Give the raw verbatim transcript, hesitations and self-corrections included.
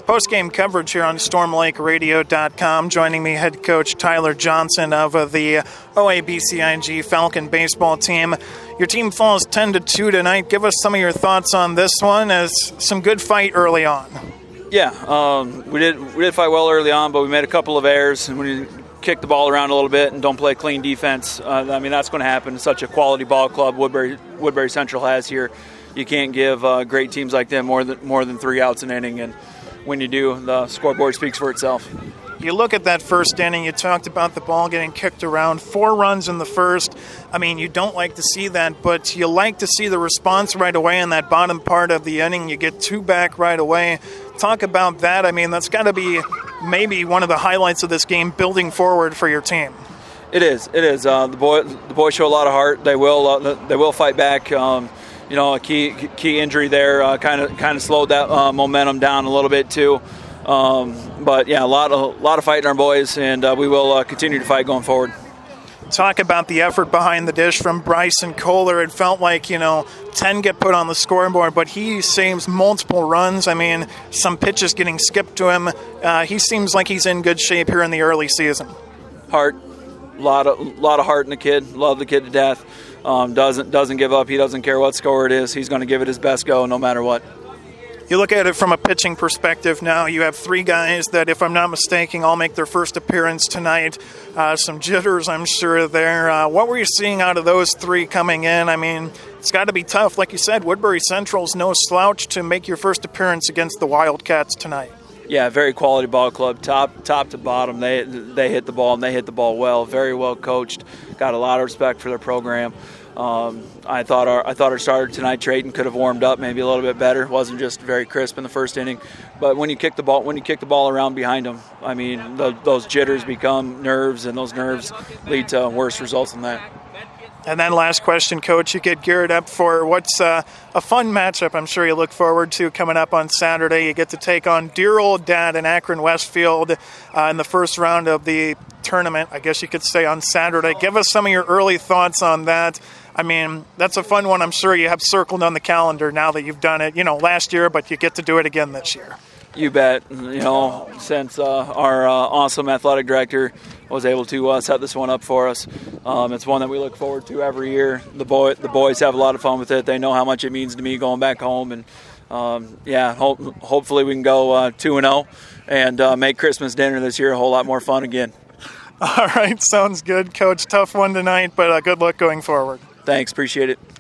Post-game coverage here on storm lake radio dot com. Joining me, head coach Tyler Johnson of uh, the O A B C I G Falcon baseball team. Your team falls ten to two tonight. Give us some of your thoughts on this one, as some good fight early on. Yeah, um, we did we did fight well early on, but we made a couple of errors, and when you kick the ball around a little bit and don't play clean defense, uh, I mean, that's going to happen. It's such a quality ball club Woodbury Woodbury Central has here. You can't give uh, great teams like them more than more than three outs an inning, and when you do, the scoreboard speaks for itself. You look at that first inning, you talked about the ball getting kicked around, four runs in the first. I mean, you don't like to see that, but you like to see the response right away in that bottom part of the inning. You get two back right away. Talk about that. I mean, that's got to be maybe one of the highlights of this game, building forward for your team. It is. It is. Uh, the boy, the boys show a lot of heart. They will. Uh, they will fight back. Um, you know, a key key injury there kind of kind of slowed that uh, momentum down a little bit too. Um, but yeah, a lot of a lot of fighting our boys, and uh, we will uh, continue to fight going forward. Talk about the effort behind the dish from Bryson Kohler. It felt like, you know, ten get put on the scoreboard, but he saves multiple runs. I mean, some pitches getting skipped to him. Uh, he seems like he's in good shape here in the early season. Heart, a lot of lot of heart in the kid. Love the kid to death. Um, doesn't doesn't give up. He doesn't care what score it is. He's going to give it his best go no matter what. You look at it from a pitching perspective now. You have three guys that, if I'm not mistaken, all make their first appearance tonight. Uh, some jitters, I'm sure, there. Uh, what were you seeing out of those three coming in? I mean, it's got to be tough. Like you said, Woodbury Central's no slouch to make your first appearance against the Wildcats tonight. Yeah, very quality ball club, top top to bottom. They they hit the ball, and they hit the ball well. Very well coached. Got a lot of respect for their program. Um, I thought our I thought our starter tonight, Trayton, could have warmed up maybe a little bit better. Wasn't just very crisp in the first inning. But when you kick the ball when you kick the ball around behind them, I mean, the, those jitters become nerves, and those nerves lead to worse results than that. And then last question, Coach, you get geared up for what's uh, a fun matchup I'm sure you look forward to coming up on Saturday. You get to take on dear old dad in Akron Westfield uh, in the first round of the tournament, I guess you could say, on Saturday. Give us some of your early thoughts on that. I mean, that's a fun one I'm sure you have circled on the calendar now that you've done it, you know, last year, but you get to do it again this year. You bet. You know, since uh, our uh, awesome athletic director was able to uh, set this one up for us, um, it's one that we look forward to every year. The boy, the boys have a lot of fun with it. They know how much it means to me going back home, and um, yeah, hope, hopefully we can go uh, two and zero and uh, make Christmas dinner this year a whole lot more fun again. All right, sounds good, Coach. Tough one tonight, but uh, good luck going forward. Thanks, appreciate it.